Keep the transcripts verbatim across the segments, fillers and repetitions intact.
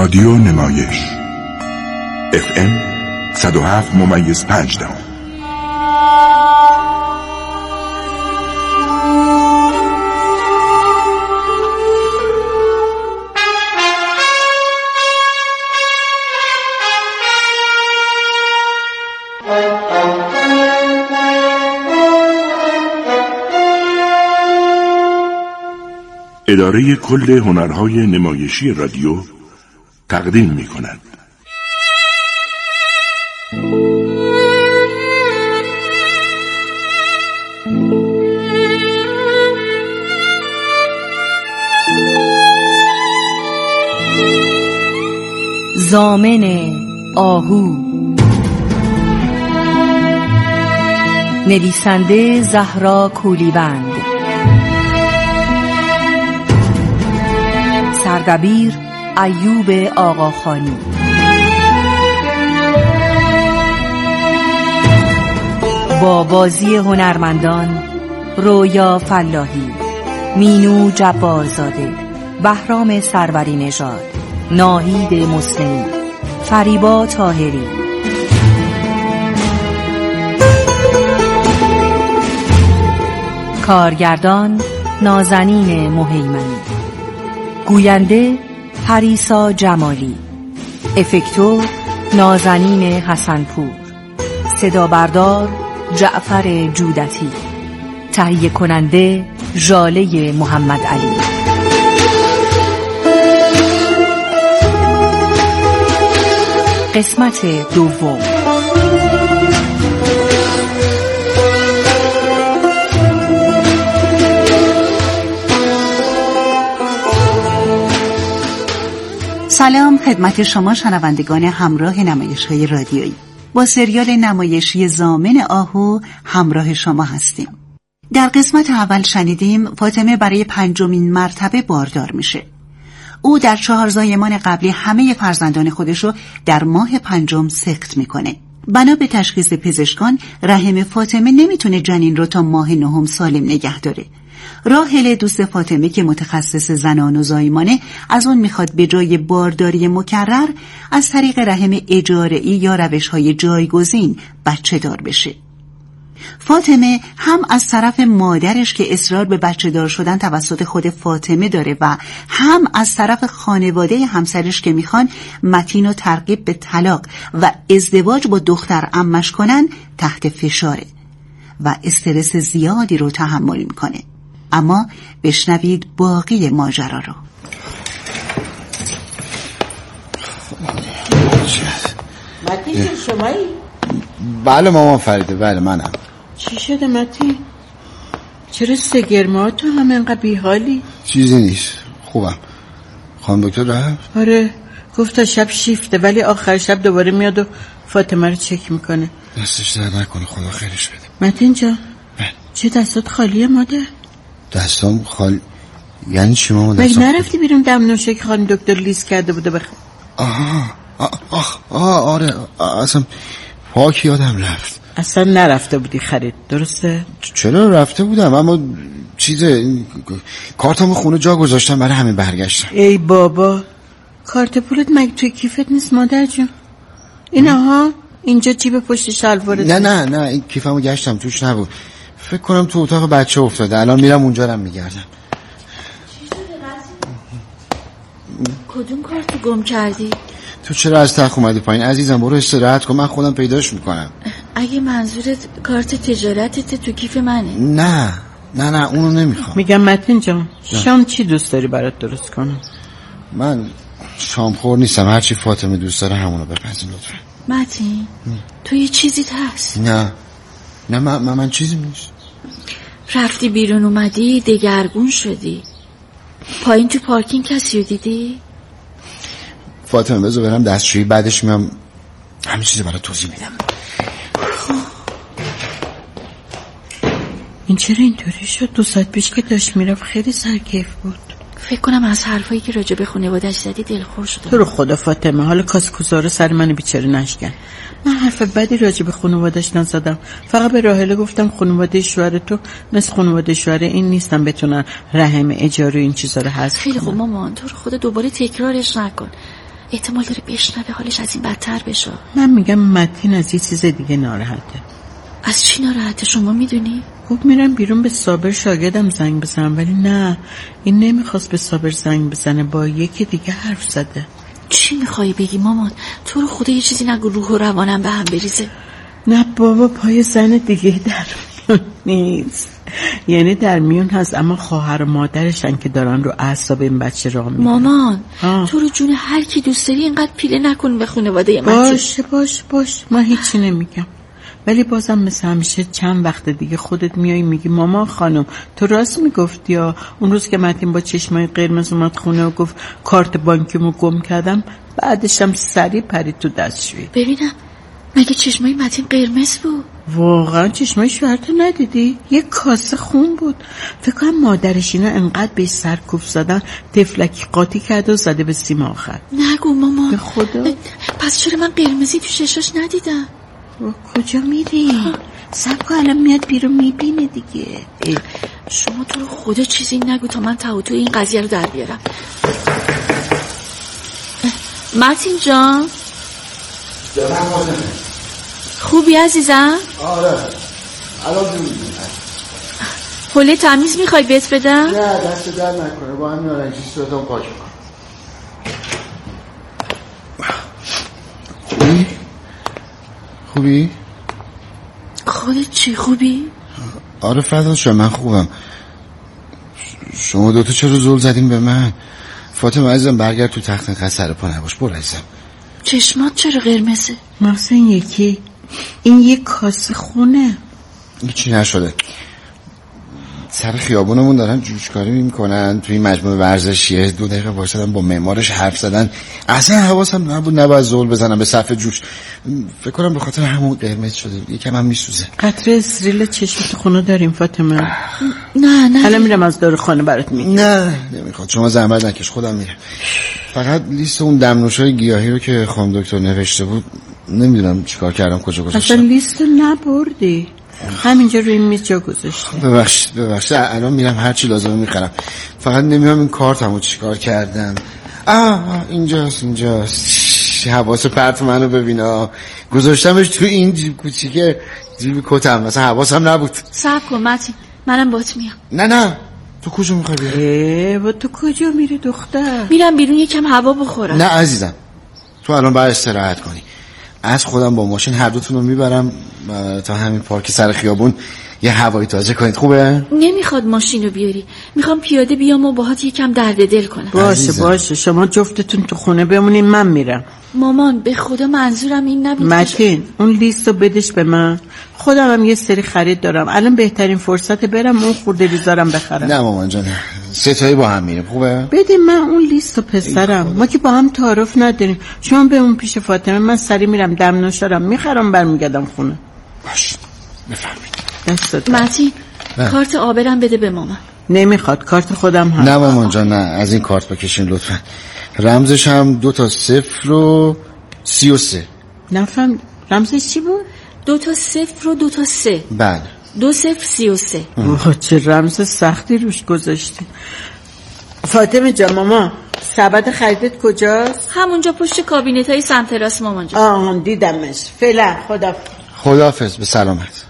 رادیو نمایش اف ام صد و هفت ممیز پنج دهم. اداره کل هنرهای نمایشی رادیو تقدیم می کند. ضامن آهو، نویسنده زهرا کولیوند، سردبیر ایوب آقاخانی، با بازی هنرمندان رویا فلاحی، مینو جبارزاده، بهرام سروری نژاد، ناهید مسلمی، فریبا طاهری. کارگردان نازنین مهیمنی، گوینده پریسا جمالی، افکتور نازنین حسنپور، صدا بردار جعفر جودتی، تهیه کننده ژاله محمد علی. قسمت دوم. سلام خدمت شما شنوندگان همراه نمایش‌های رادیویی. با سریال نمایشی ضامن آهو همراه شما هستیم. در قسمت اول شنیدیم فاطمه برای پنجمین مرتبه باردار میشه. او در چهار زایمان قبلی همه فرزندان خودشو در ماه پنجم سقط میکنه. بنا به تشخیص پزشکان رحم فاطمه نمیتونه جنین رو تا ماه نهم سالم نگه داره. راحله دوست فاطمه که متخصص زنان و زایمانه از اون میخواد به جای بارداری مکرر از طریق رحم اجاره‌ای یا روش‌های جایگزین بچه دار بشه. فاطمه هم از طرف مادرش که اصرار به بچه دار شدن توسط خود فاطمه داره و هم از طرف خانواده همسرش که میخوان متین و ترغیب به طلاق و ازدواج با دختر عمش کنن تحت فشاره و استرس زیادی رو تحمل میکنه. اما بشنوید باقی ماجرا رو. متین شمایی؟ بله مامان فریده، بله منم. چی شده متین؟ چرا سگرما تو هم انقدر بیحالی؟ چیزی نیست، خوبم. خانم دکتر رفت؟ آره گفت تا شب شیفته ولی آخر شب دوباره میاد و فاطمه رو چک میکنه. دستش درد نکنه، خدا خیرش بده. متین جان چه دستات خالیه مادر؟ دستام خالی یعنی چی مامان؟ دستام مگه نرفتی بیرون دم نوشه که خانم دکتر لیست کرده بوده بخ آها آه آه آره اصلا پاک یادم رفت. اصلا نرفته بودی خرید درسته؟ چرا رفته بودم اما چیز کارتامو خونه جا گذاشتم برای همین برگشتم. ای بابا کارت پولت مگه توی کیفت نیست مادر جون؟ اینها اینجا جیب پشت شلوارت. نه نه نه این کیفمو گشتم توش نبود. فکر کنم تو اتاق بچه افتاده، الان میرم اونجا رو میگردم. کدوم کارتو گم کردی؟ تو چرا از تخت اومدی پایین عزیزم؟ برو استراحت کن، من خودم پیداش میکنم. اگه منظورت کارت تجارتت تو کیف منه؟ نه نه نه اونو نمیخوام. میگم متین جان شام چی دوست داری برات درست کنم؟ من شام خور نیستم، هرچی فاطمه دوست داره همونو بپزین لطفا. متین تو یه چیزیت هست؟ نه نه من, من, من چیزی نیست. رفتی بیرون اومدی دگرگون شدی. پایین تو پارکینگ کسی رو دیدی؟ فاطمه بذار برم دستشویی بعدش میام همه چیزو برات توضیح میدم. این چرا اینطوری شد؟ دو ساعت پیش که داشت میرفت خیلی سرکیف بود. فکر کنم از حرفایی که راجع به خانواده‌اش زدی دلخور شده. تو رو خدا فاطمه حالا کاسکوزا رو سر من بیچاره نشکن. من حرف بدی راجع به خانواده‌اش نزدم، فقط به راحله گفتم خانواده شوهر تو مثل خانواده شوهر این نیستن بتونن رحم اجاره این چیزا رو حذف خیلی خوب مامان تو رو خدا دوباره تکرارش نکن. احتمال داره بشنوه حالش از این بدتر بشه. من میگم متین از یه چیز دیگه ناراحته. از چی ناراحته شما میدونی؟ خب میرم بیرون به صابر شاگردم زنگ بزنم، ولی نه، این نمیخواست به صابر زنگ بزنه، با یکی دیگه حرف زده. چی میخوایی بگی مامان؟ تو رو خدا یه چیزی نگو روح و روانم به هم بریزه. نه بابا، پای زن دیگه در میون نیست، یعنی در میون هست، اما خواهر و مادرشن که دارن رو اعصاب این بچه راه میرن. مامان آه. تو رو جون هر کی دوست داری اینقدر پیله نکن به خانواده من. باشه باشه باشه، من هیچی نمیگم، ولی بازم مثل همیشه چند وقت دیگه خودت میای میگی مامان خانم تو راست میگفتی، یا اون روز که متین با چشمای قرمز اومد خونه و گفت کارت بانکیمو گم کردم، بعدشم سری پرید تو دستشویی. ببینم مگه چشمای متین قرمز بود؟ واقعا چشمای شوهرتو ندیدی؟ یه کاسه خون بود. فکر کنم مادرش اینا انقدر به سرکوف زدن تفلکی قاطی کرده و زده به سیم آخر. نگو مامان. به خدا. پس چرا من قرمزی تو ششاش ندیدم؟ کجا میری؟ سبکو الان میاد بیرون میبینه دیگه. ای. شما تو رو خدا چیزی نگو تا من تا تو این قضیه رو در بیارم. متین جان خوبی عزیزم؟ آره الان جون حوله تمیز میخوای بهت بدم؟ نه دست در نکنه، با همین آرنجی صورتم پاک کن. خوبی؟ خوبی؟ خودت چی خوبی؟ آره فدا شو، من خوبم. شما دوتا چرا زل زدین به من؟ فاطمه عزیزم برگرد تو تخت، اینقدر سر پا نباش، برو عزیزم. چشمات چرا قرمزه؟ مثلا یکی این یک کاسه خونه. هیچی نشده، سر خیابونمون دارن جوشکاری میکنن توی مجموعه ورزشیه. دو دقیقه وایسادم با معمارش حرف زدن، اصلا حواسم نبود نباید زول بزنم به صف جوش. فکر کنم به خاطر همون قرمز شده، یکم هم میسوزه. قطره استریل چشم تو خونه داریم فاطمه؟ نه نه الان میرم از داروخانه برات میگیرم. نه نمیخواد، شما زحمت نکش، خودم میرم. فقط لیست اون دمنوشای گیاهی رو که خانم دکتر نوشته بود نمیدونم چیکار کردم، کجا گذاشتم. اصلا لیست نبردی؟ همینجا روی میز جا گذاشتم. ببخشید ببخشید الان میرم هر چی لازمه میخرم، فقط نمیدونم این کارتمو چیکار کردم. آه اینجاست اینجاست، حواس پرت منو ببینا، گذاشتمش تو این جیب کوچیکه، جیب کتم، مثلا حواسم نبود. صبر کن متین، منم باهات میام. نه نه تو کجا میخوای بیای؟ اه و تو کجا میری دختر؟ میرم بیرون یکم هوا بخورم. نه عزیزم تو الان باید استراحت کنی. از خودم با ماشین هر دوتون رو میبرم تا همین پارک سر خیابون یه هوایی تازه کنید، خوبه؟ نمیخواد ماشین رو بیاری، میخوام پیاده بیام و باهات یکم درد دل کنم. باشه عزیزم. باشه شما جفتتون تو خونه بمونین، من میرم. مامان به خدا منظورم این نبود. متین اون لیست رو بدش به من، خودم هم یه سری خرید دارم، الان بهترین فرصت برم اون خورده ریزارم بخرم. نه مامان جان ستایی با هم میریم، خوبه؟ بده من اون لیست رو پسرم، ما که با هم تعارف نداریم. شما به اون پیش فاطمه، من سری میرم دمنوشارم میخرم برمیگردم خونه. باش بفرمید. دستت متین کارت آبرم بده به مامان. نمیخواد، کارت خودم هست. نه مامان جان نه، از این کارت بکشین لطفا. رمزش هم دو تا صفر و سی و سه. نفهم رمزش چی بود؟ دو تا صفر و دو تا سه. بله دو صفر سی و سه. چه رمز سختی روش گذاشتی. فاطمه جان ماما سبد خریدت کجاست؟ همونجا پشت کابینت های سمت راست مامان جان. آه دیدمش. فعلا خدا خداحافظ، به سلامت.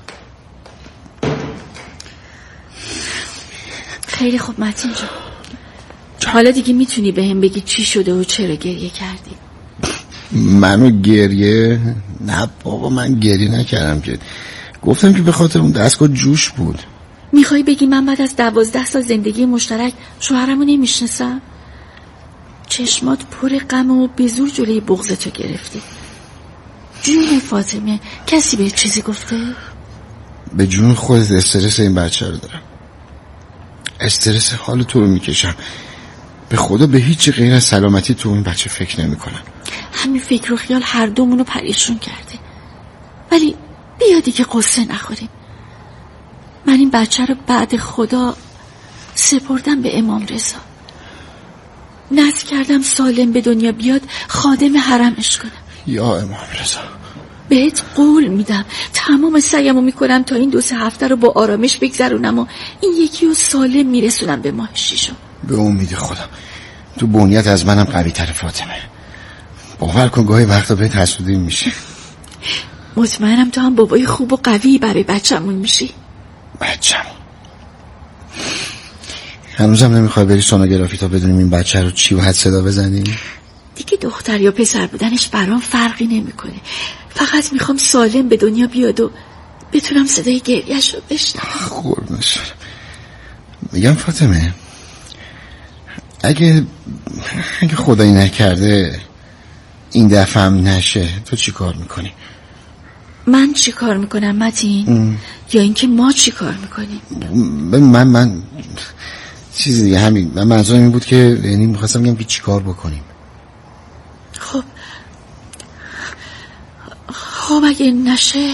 خیلی خوب متین جان، حالا دیگه میتونی به هم بگی چی شده و چرا گریه کردی؟ منو گریه؟ نه بابا من گریه نکردم که، گفتم که به خاطر اون دستگاه جوش بود. میخوای بگی من بعد از دوازده سال زندگی مشترک شوهرمو نمیشناسم؟ چشمات پر غم و به زور جلوی بغضتو گرفتی. جون فاطمه کسی به چیزی گفته؟ به جون خودت استرس این بچه رو دارم، استرس حال تو رو میکشم. به خدا به هیچ غیر از سلامتی تو این بچه فکر نمی کنم. همین فکر و خیال هر دومونو پریشون کرده، ولی بیا دیگه قصه نخوریم. من این بچه رو بعد خدا سپردم به امام رضا، نذر کردم سالم به دنیا بیاد خادم حرمش کنم. یا امام رضا بهت قول میدم تمام سعیمو میکنم تا این دو سه هفته رو با آرامش بگذرونم و این یکی رو سالم میرسونم به ماه شیشم. به امید خودم تو بنیت از منم قوی تر فاطمه. باور کن گاهی وقتا بهت حسودیم میشه. مطمئنم تو هم بابای خوب و قوی برای بچه‌مون میشی. بچه‌مون هنوزم نمیخوای بری سونوگرافی تا بدونیم این بچه رو چی باید صدا بزنیم؟ دیگه دختر یا پسر بودنش برام فرقی نمیکنه. فقط میخوام سالم به دنیا بیاد و بتونم صدای گریه‌ش رو بشنوم. قربونش برم. میگم فاطمه اگه اگه خدایی نکرده این دفعه هم نشه تو چی کار میکنی؟ من چی کار میکنم متین؟ ام. یا اینکه ما چی کار میکنیم؟ من من چیزی دیگه همین. من منظورم این بود که یعنی میخواستم بگم که چی کار بکنیم. خب خب اگه نشه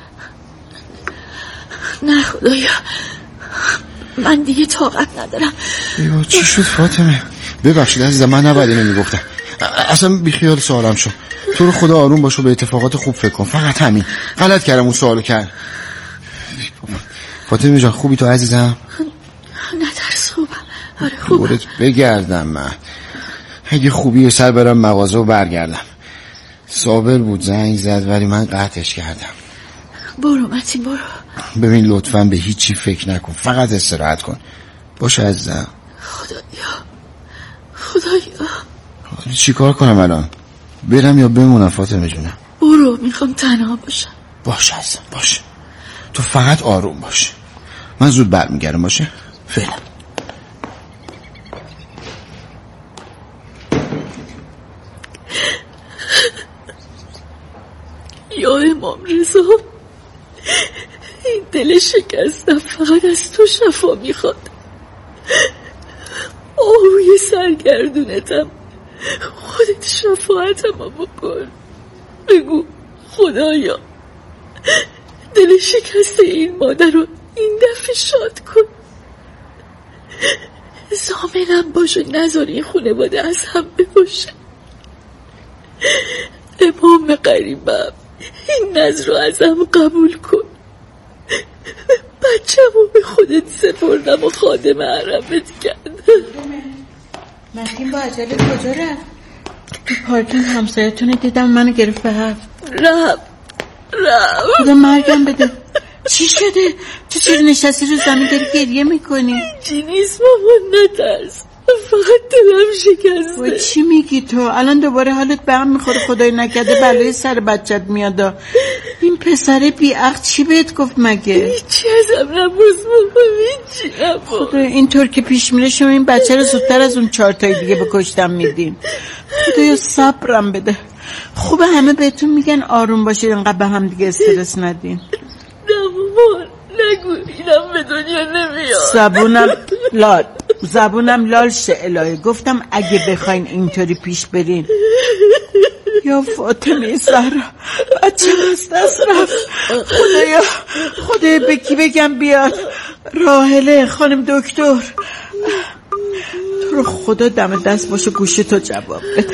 نه خدایا من دیگه طاقت ندارم. ایوا چی شد فاطمه؟ ببخشید عزیزم من نباید اینو میگفتم. اصلا بیخیال سوالم شو. تو رو خدا آروم باش و به اتفاقات خوب فکر کن. فقط همین. غلط کردم اون سوالو کرد. فاطمه جان خوبی تو عزیزم؟ نه ترس خوبم. آره خوبم. دورت بگردم من. اگه خوبی سر برم مغازه و برگردم. صابر بود زنگ زد ولی من قطعش کردم. برو متین برو. ببین لطفاً به هیچی فکر نکن. فقط استراحت کن. باشه عزیزم. خدایا خدایا چی کار کنم الان؟ برم یا بمونم فاطمه جونم؟ برو میخوام تنها باشم. باشه عزیزم باشه. تو فقط آروم باش. من زود برمیگردم باشه؟ فعلا. یا امام رضا این دل شکستم فقط از تو شفا میخواد. آهوی سرگردونتم خودت شفاعتم بکن. بگو خدایا دل شکست این مادر رو این دفعه شاد کن. ضامنم باش و نذار این خانواده از هم بپاشه. امام قریبم این نذر رو ازم قبول کن. بچه‌مو به خودت سپردم و خادم حرمت کردم. متین با عجله کجا رفت؟ تو پارکینگ همسایتون دیدم منو گرفت به هفت. رفت رفت خدا مرگم بده. چی شده؟ تو چرا نشستی رو زمین داری گریه میکنی؟ چی نیست مامان نترس. فقط دلم شکسته. وای چی میگی تو؟ الان دوباره حالت به هم میخوره خدای نکرده بلای سر بچت میاد. این پسر بیعقل چی بهت گفت مگه؟ هیچی ازم نپرس مامان. هیچی نپرس. خدای اینطور که پیش میره شما این بچه رو زودتر از اون چهار تای دیگه بکشتم میدین. خدایا صبرم بده. خوبه همه بهتون میگن آروم باشید انقدر به هم دیگه استرس ندین. نه مامان نگو اینم به دنیا نمیاد. زبونم لال زبونم لال شه الهی. گفتم اگه بخواین اینطوری پیش برین. یا فاطمه زهرا بچه از دست رفت. خدایا خدایا به کی بگم بیاد؟ راحله خانم دکتر تو رو خدا دم دست باشه گوشه تو جواب بده.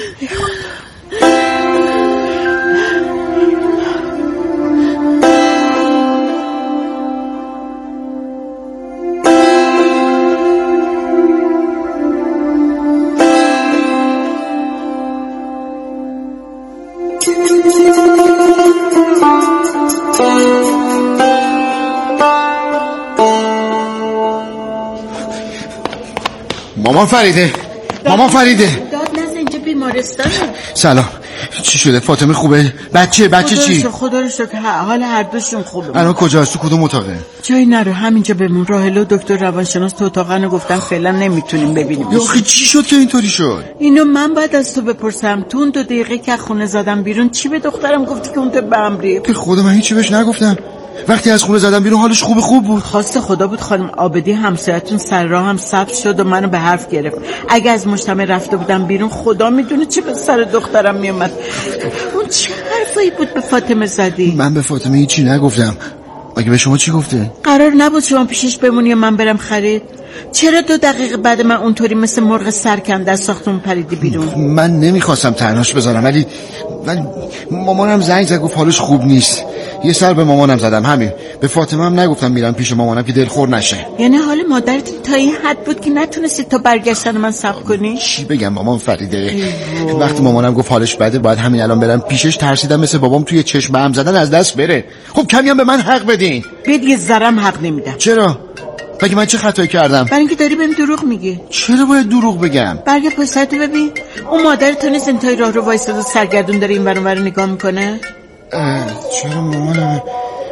مامان فریده مامان فریده داد نزد اینجا بیمارستانه. سلام چی شده فاطمه خوبه؟ بچه بچه چی؟ خدا رو شکر حال هر دوشون خوبه. الان کجاست؟ تو کدوم اتاقه؟ جایی نرو همینجا بمون. راهله و دکتر روانشناس تو اتاقن و گفتن فعلا نمیتونیم ببینیم. آخه چی شد که اینطوری شد؟ اینو من باید از تو بپرسم. تو اون دو دقیقه که خونه زدم بیرون چی به دخترم گفتی که اون تو به امری؟ به خدا من هیچی بهش نگفتم. وقتی از خونه زدم بیرون حالش خوب خوب بود. خواست خدا بود خانم عابدی همسایتون سر راه هم سبز شد و منو به حرف گرفت. اگه از مجتمع رفته بودم بیرون خدا میدونه چه به سر دخترم میومد. اون چه حرفایی بود به فاطمه زدی؟ من به فاطمه هیچی نگفتم. مگه به شما چی گفته؟ قرار نبود شما پیشش بمونی و من برم خرید؟ چرا دو دقیقه بعد من اونطوری مثل مرغ سرکنده از ساختمون پریدی بیرون؟ من نمیخواستم تنهاش بذارم ولی ولی مامانم زنگ زد گفت حالش خوب نیست. یه سر به مامانم زدم، همین. به فاطمه هم نگفتم میرم پیش مامانم که دلخور نشه. یعنی حال مادرت تا این حد بود که نتونستی تا برگشتن من صبر کنی؟ چی بگم مامان فریده؟ وقتی مامانم گفت حالش بده باید همین الان برم پیشش، ترسیدم مثل بابام توی چشم هم زدن از دست بره. خب کمی هم به من حق بدین. بهت یه ذرم حق نمیدم. چرا؟ مگه من چه خطایی کردم؟ برای اینکه داری بهم دروغ میگی. چرا باید دروغ بگم؟ برگه پشتت ببین. اون مادرت نیست انتهای راه رو وایساده سرگردون داره این ور اون ور نگاه میکنه. چرا مامانم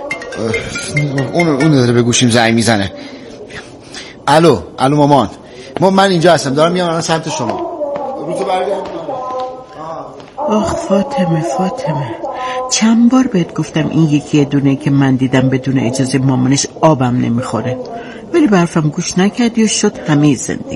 اون اون داره به گوشیم زنگ میزنه. الو الو مامان، ما من اینجا هستم، دارم میام الان سمت شما. رو تو برگردم. آخ فاطمه فاطمه، چند بار بهت گفتم این یکی دونه که من دیدم بدون اجازه مامانش آبم نمیخوره، ولی برفم گوش نکردی و شد همه زندگیت.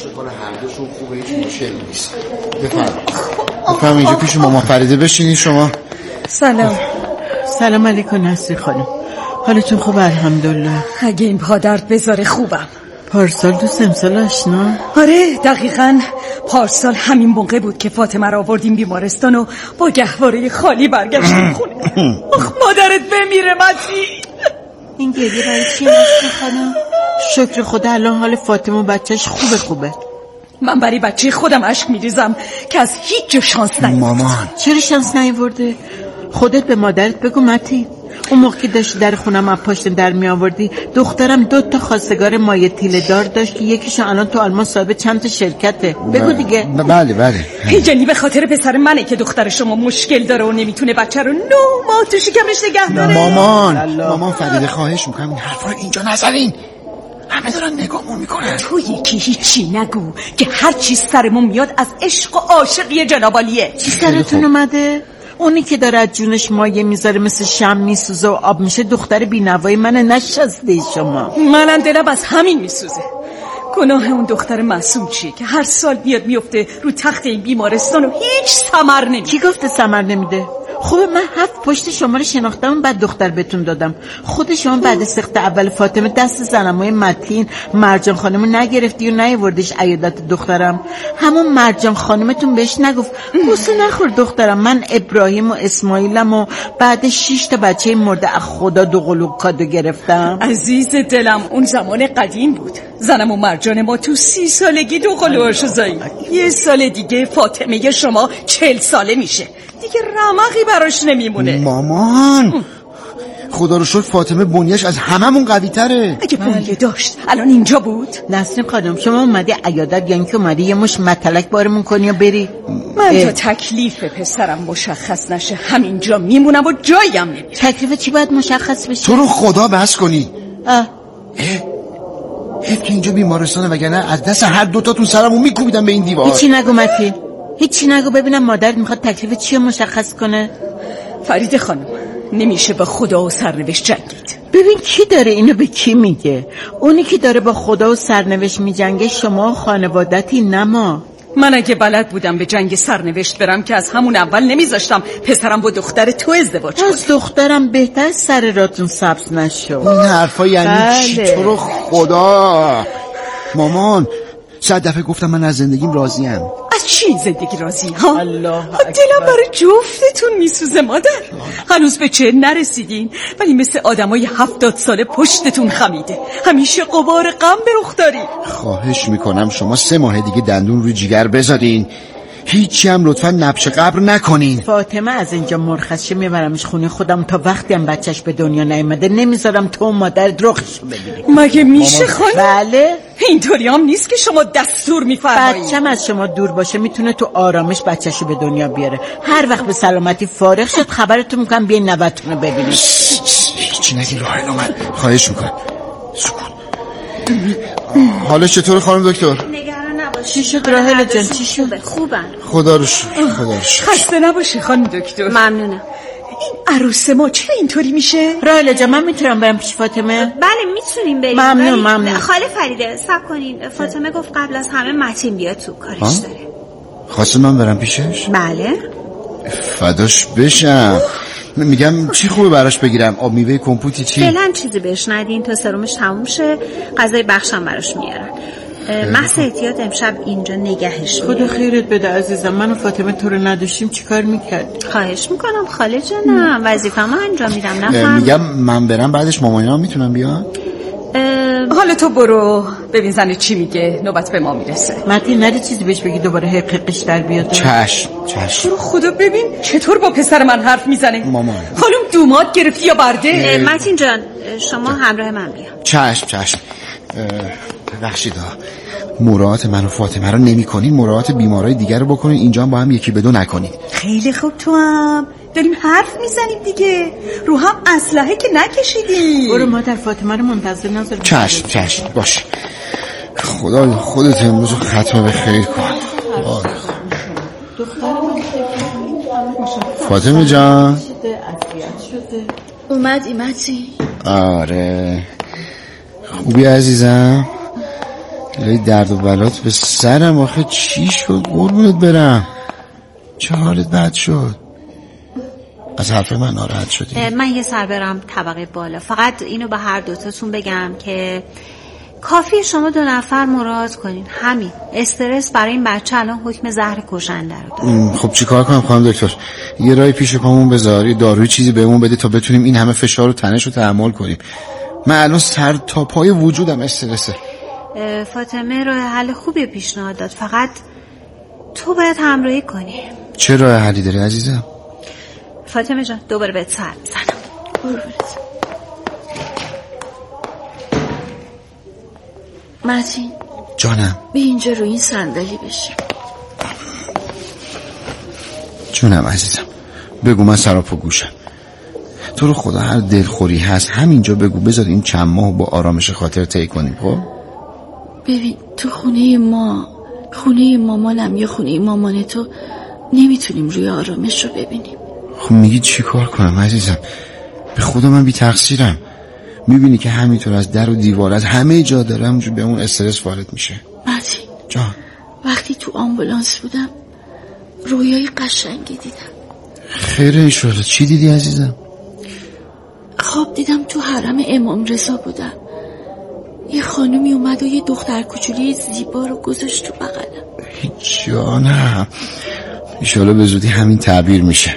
هر دوشون خوبه، هیچ مشکلی نیست. بفرمایید بفرمایید اینجا پیش مامان فریده بشینید شما. سلام. سلام علیکم نصری خانم، حالتون خوبه؟ الحمدلله. اگه این پا درد بذاره خوبم. پارسال دوست امسال آشنا؟ آره دقیقاً پارسال همین موقع بود که فاطمه رو آوردیم بیمارستان و با گهواره خالی برگشتیم خونه. آخ مادرت بمیره متی. این گریه برای چی نصری خانم؟ شکر خدا الان حال فاطمه و بچهش خوبه خوبه. من برای بچه خودم اشک میریزم که از هیچ جا شانس نیاورده. مامان چرا شانس نیاورده؟ خودت به مادرت بگو متی. اون موقع که داشتی در خونم از پاشت در می آوردی، دخترم دو تا خواستگار مایه تیله دار داشت که یکیشون الان تو آلمان صاحب چند تا شرکته. بگو دیگه. بله بله. یعنی به خاطر پسر منه که دختر شما مشکل داره و نمیتونه بچه رو نه ماه تو شکمش نگه داره؟ مامان مامان فریده خواهش میکنم این حرفا رو اینجا نزنین، همه دارن نگاهمون میکنن. تو یکی هیچی نگو که هر چی سرمون میاد از عشق و عاشقی جنابالیه. چی سرتون اومده؟ اونی که داره از جونش مایه میذاره مثل شم میسوزه و آب میشه دختر بینوایی منه، نشسته شما. منم دلم از همین میسوزه. گناه اون دختر معصوم چیه که هر سال میاد میفته رو تخت این بیمارستان و هیچ ثمر نمیده؟ کی گفته ثمر نمیده؟ خوبه من هفت پشت شما رو شناختم بعد دختر بهتون دادم. خود شما بعد سخت اول فاطمه دست زنمای متین مرجان خانمو نگرفتی و نیاوردیش عیادت دخترم. همون مرجان خانمتون بهش نگفت بوسه نخور دخترم، من ابراهیم و اسماعیلم و بعد شش تا بچه مرده از خدا دو قلوب کادو گرفتم. عزیز دلم اون زمان قدیم بود. زنم و مرجان ما تو سی سالگی دو قلوهاشو زایید. یه سال دیگه فاطمه شما چل ساله میشه، دیگه رمقی براش نمیمونه. مامان خدا رو شکر فاطمه بنیش از هممون قوی تره. اگه بنیه داشت الان اینجا بود. نسرین خانم شما اومدی عیادت یعنی که اومدی یه مش متلک بارمون کنی و بری؟ من تا تکلیف پسرم مشخص نشه همینجا میمونم و جاییم نمیرم. تکلیف چی باید مشخص بشه؟ تو رو خدا بس کنی. اه حیف که اینجا بیمارستانه، وگرنه از دست هر دوتاتون سرمو میکوبیدم به این دیوار. هیچی نگو متی، هیچی نگو. ببینم مادرت میخواد تکلیف چی رو مشخص کنه. فرید خانم نمیشه با خدا و سرنوشت جنگید. ببین کی داره اینو به کی میگه؟ اونی که داره با خدا و سرنوشت میجنگه شما و خانوادتی، نه ما. من اگه بلد بودم به جنگ سرنوشت برم که از همون اول نمیذاشتم پسرم با دختر تو ازدواج کنه. از دخترم بهتر سر راتون سبز نشو. این حرفا یعنی بله. چی؟ تو رو خدا مامان صد دفعه گفتم من از زندگیم راضیم. از چی زندگی راضی ها؟ الله دلم برای جفتتون میسوزه مادر. هنوز به چه نرسیدین ولی مثل آدمای هفتاد ساله پشتتون خمیده، همیشه غبار غم به رخ داری. خواهش میکنم شما سه ماه دیگه دندون روی جیگر بذارین، هیچی هم لطفا نبش قبر نکنین. فاطمه از اینجا مرخصی میبرمش خونه خودم تا وقتی هم بچهش به دنیا نیامده نمیذارم تو مادر رخشو ببینی. مگه میشه خانم؟ بله اینطوری هم نیست که شما دستور میفرمایید. بچه‌م از شما دور باشه میتونه تو آرامش بچه‌شو به دنیا بیاره. هر وقت به سلامتی فارغ شد خبرتون میکنم بیاین نوبتونو ببینید. هیچی نگین راهل اومد. خواهش میکنم سکون. حالش چطور خانم دکتر؟ چی شد راهل جان؟ چی شد؟ خوبن خدا رو شکر. خدا رو شکر. خسته نباشی خانم دکتر. ممنونم. این عروس ما چرا اینطوری میشه؟ راهل جان من میتونم برم پیش فاطمه؟ بله میتونیم بریم. ممنون ممنون. خاله فریده صبر کنین، فاطمه گفت قبل از همه متین بیاد تو، کارش داره. خواسته من برم پیشش؟ بله فداش بشم. میگم چی خوبه براش بگیرم؟ آب میوه کمپوتی چی؟ فعلا چیزی بهش ندین تا سرمش تموم شه، غذای بخشم براش میارن. محض احتیاط امشب اینجا نگهش خدا خیرت بده عزیزم. من و فاطمه تو رو نداشتیم چیکار میکرد؟ خواهش میکنم خاله جانم، وظیفه‌مو انجام میدم. نفرمایید. میگم من برم بعدش مامانی‌ها میتونم بیان؟ حالا تو برو ببین زنه چی میگه، نوبت به ما میرسه. متی نری چیزی بهش بگی دوباره حقیقش در بیاد. چشم چشم. خدا ببین چطور با پسر من حرف میزنه. مامان خانم دوماد گرفتی یا برده؟ متین جان شما همراه من بیا. چشم چشم. ببخشید مراعات من و فاطمه رو نمی کنین، مراعات بیمارای دیگر رو بکنین، اینجا هم با هم یکی بدو نکنین. خیلی خوب، تو هم داریم حرف میزنیم دیگه، رو هم اسلحه که نکشیدی. برو مادر فاطمه رو منتظر نذار. چشم چشم باش. خدا خودت امروز ختم به خیر کن. فاطمه جان اومدی متی؟ آره خوبی عزیزم؟ لای درد و بلات به سرم آخه چی شد؟ قربونت برم چه حالت بد شد؟ از حرف من ناراحت شدی؟ من یه سر برم طبقه بالا. فقط اینو به هر دوتاتون بگم که کافی شما دو نفر مراعات کنین، همین. استرس برای این بچه الان حکم زهر کشنده رو داره. خب چی کار کنم خانم دکتر؟ یه رای پیش پامون بذار، یه داروی چیزی بهمون بده تا بتونیم این همه فشار و تنش رو تحمل کنیم. من الان سر تا پای وجودم استرسه. فاطمه راه حل خوبی پیشنهاد داد، فقط تو باید همراهی کنی. چه راه حلی داری عزیزم؟ فاطمه جان دوباره بهت سر میزنم. قربونت. متین جانم به اینجا رو این صندلی بشیم. جونم عزیزم بگو، من سراپا گوشم. تو رو خدا هر دلخوری هست همینجا بگو، بذار این چند ماه با آرامش خاطر طی کنیم. خب ببین تو خونه ما، خونه مامانم یا خونه مامان تو، نمیتونیم روی آرامش رو ببینیم. خب میگی چی کار کنم عزیزم؟ به خدا من بی تقصیرم. میبینی که همینطور از در و دیوار از همه جا داره همونجور به اون استرس وارد میشه. متین جان وقتی تو آمبولانس بودم رویای قشنگی دیدم. خیره ایشالا. چی دیدی عزیزم؟ خواب دیدم تو حرم امام رضا بودم، یه خانومی اومد و یه دختر کوچولی زیبا رو گذاشت تو بغلم. جانم ایشالا به زودی همین تعبیر میشه.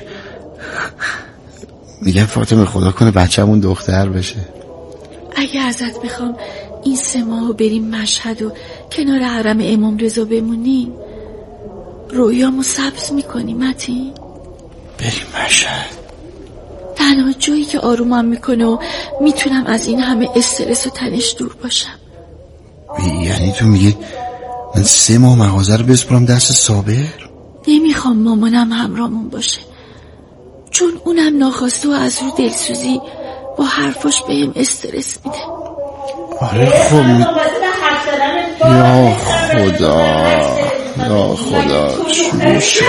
میگم فاطمه خدا کنه بچه‌مون دختر بشه. اگه ازت بخوام این سه ماهو بریم مشهد و کنار حرم امام رضا بمونیم، رویامو سبز میکنی متین؟ بریم مشهد؟ تنها جایی که آرومم میکنه و میتونم از این همه استرس و تنش دور باشم. یعنی تو میگی من سه ماه مغازه رو بسپرم دست صابر؟ نمیخوام مامانم همراهمون باشه، چون اونم ناخواسته و از رو دلسوزی با حرفاش بهم استرس میده. آره خب می... یا خدا یا خدا چی شد؟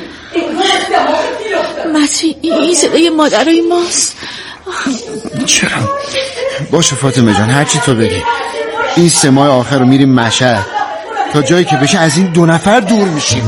متین این صدای مادرای ماست. چرا؟ باشه فاطمه جان هرچی تو بگی. این سه ماه آخر رو میریم مشهد تا جایی که بشه از این دو نفر دور میشیم.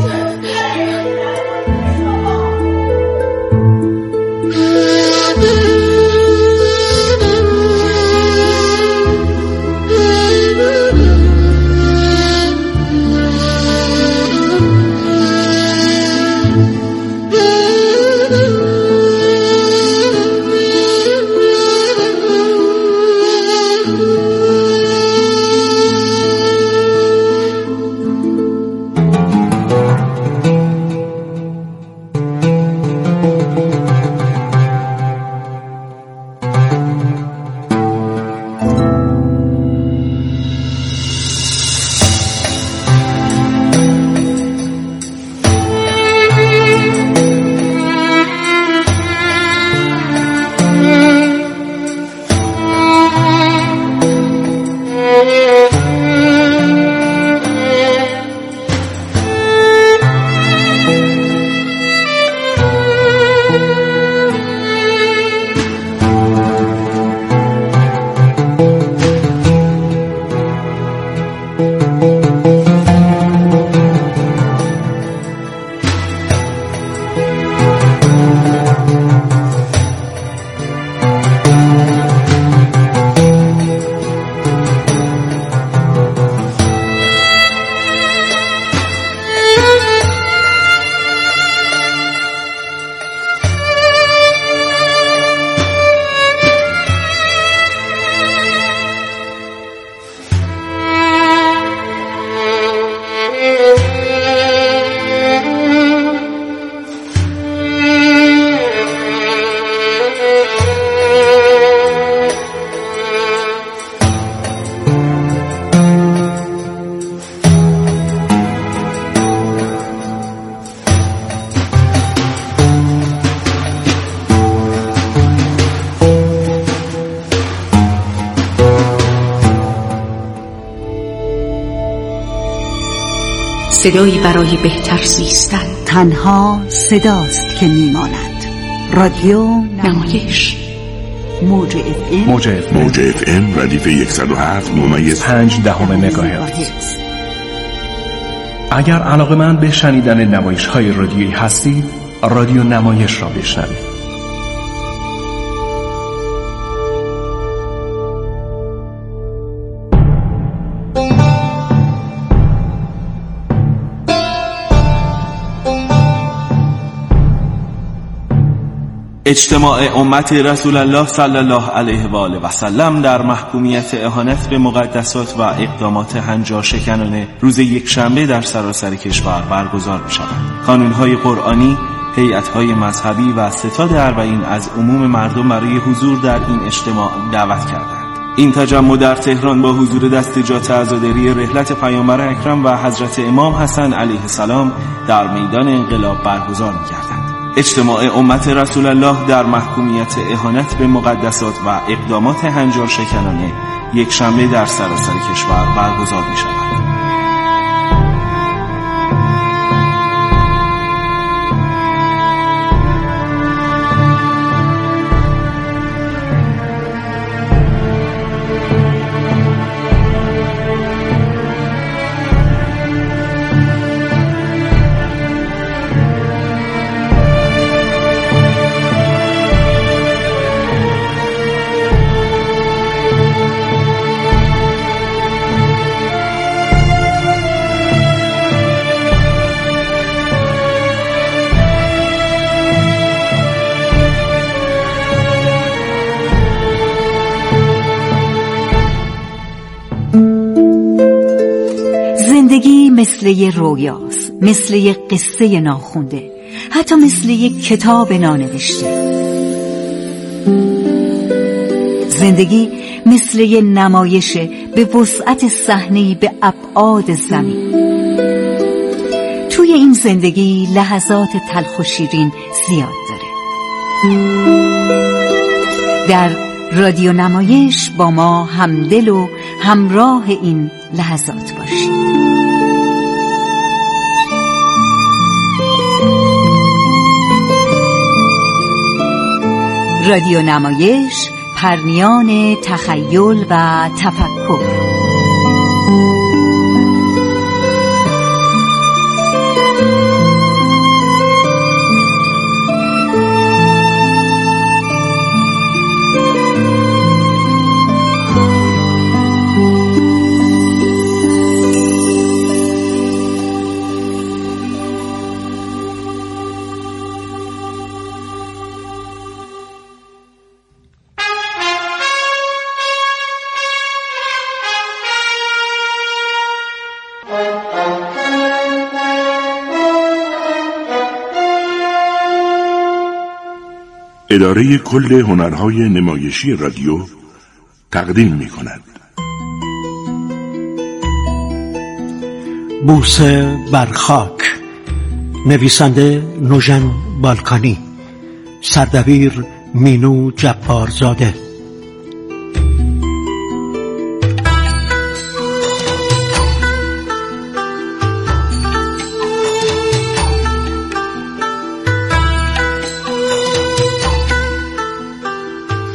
صدایی برای بهتر زیستن. تنها صداست که میماند. رادیو نمایش موج اف ام موج اف ام, موج اف ام ردیف صد و هفت ممیز پنج دهم مگاهرتز. اگر علاقه‌مند به شنیدن نمایش‌های رادیویی هستید، رادیو نمایش را بشنوید. اجتماع امت رسول الله صلی الله علیه و آله و سلم در محکومیت اهانت به مقدسات و اقدامات هنجارشکنانه روز یکشنبه در سراسر کشور برگزار می شود. کانونهای قرآنی، هیئت‌های مذهبی و ستاد اربعین از عموم مردم برای حضور در این اجتماع دعوت کردند. این تجمع در تهران با حضور دستجات عزاداری رحلت پیامبر اکرم و حضرت امام حسن علیه السلام در میدان انقلاب برگزار می‌گردند. اجتماع امت رسول الله در محکومیت اهانت به مقدسات و اقدامات هنجارشکنانه یک شنبه در سراسر کشور برگزار می‌شود. زندگی مثل یه رویاست، مثل یه قصه ناخونده، حتی مثل یه کتاب نانوشته. زندگی مثل یه نمایشه به وسعت صحنه‌ای به ابعاد زمین. توی این زندگی لحظات تلخ و شیرین زیاد داره. در رادیو نمایش با ما همدل و همراه این لحظات باشید. رادیو نمایش، پرنیان تخیل و تفکر. اداره کل هنرهای نمایشی رادیو تقدیم می کند. بوسه بر خاک، نویسنده نوژن بالکانی، سردبیر مینو جبارزاده،